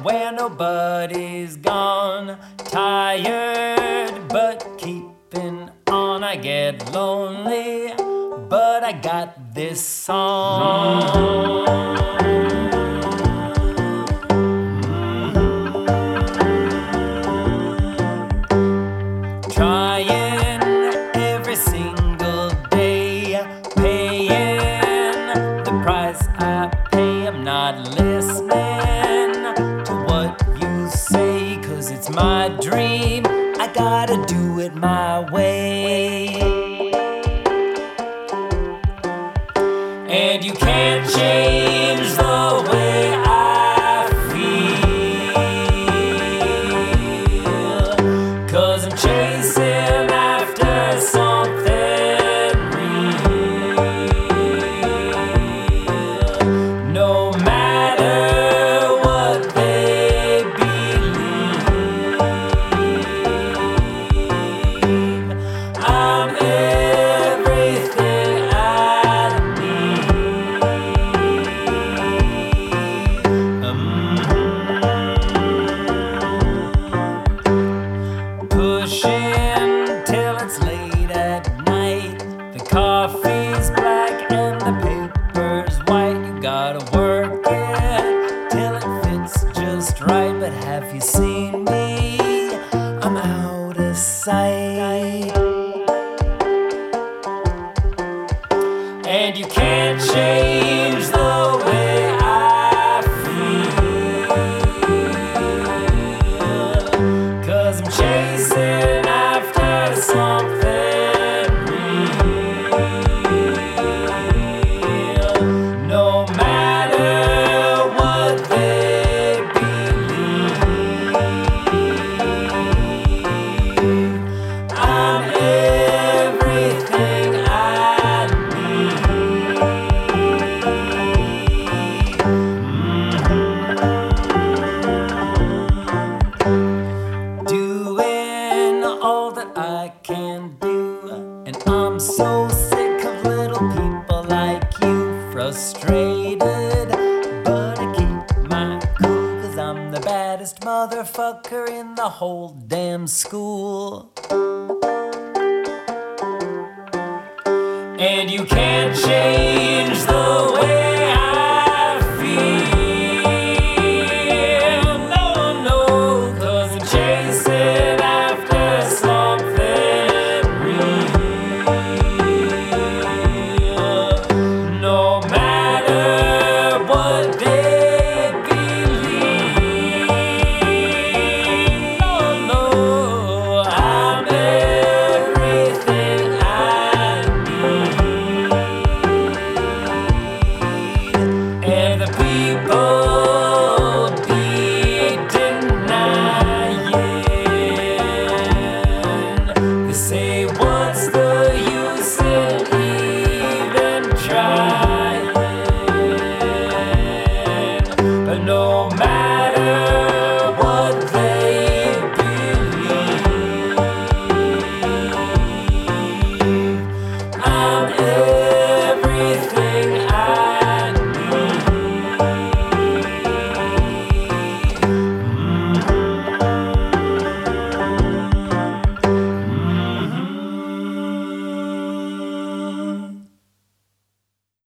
where nobody's gone. Tired, but keeping on. I get lonely, but I got this song. Trying every single day, paying the price I pay. I'm not listening to what you say, 'cause it's my dream, I gotta do it my way. And you can't change the way I feel, 'cause I'm chasing after something real. No matter what they believe, I'm everything I need. Pushing till it's late at night. The coffee's black and the paper's white. You gotta work it till it fits just right. But have you seen me? I'm out of sight. And you can't change the way I feel, 'cause I'm chasing after something real. No matter what they believe, I'm everything I need. Doing all that I can do, and I'm so sick of little people like you. Frustrated, but I keep my cool, 'cause I'm the baddest motherfucker in the whole damn school. And you can't change the way I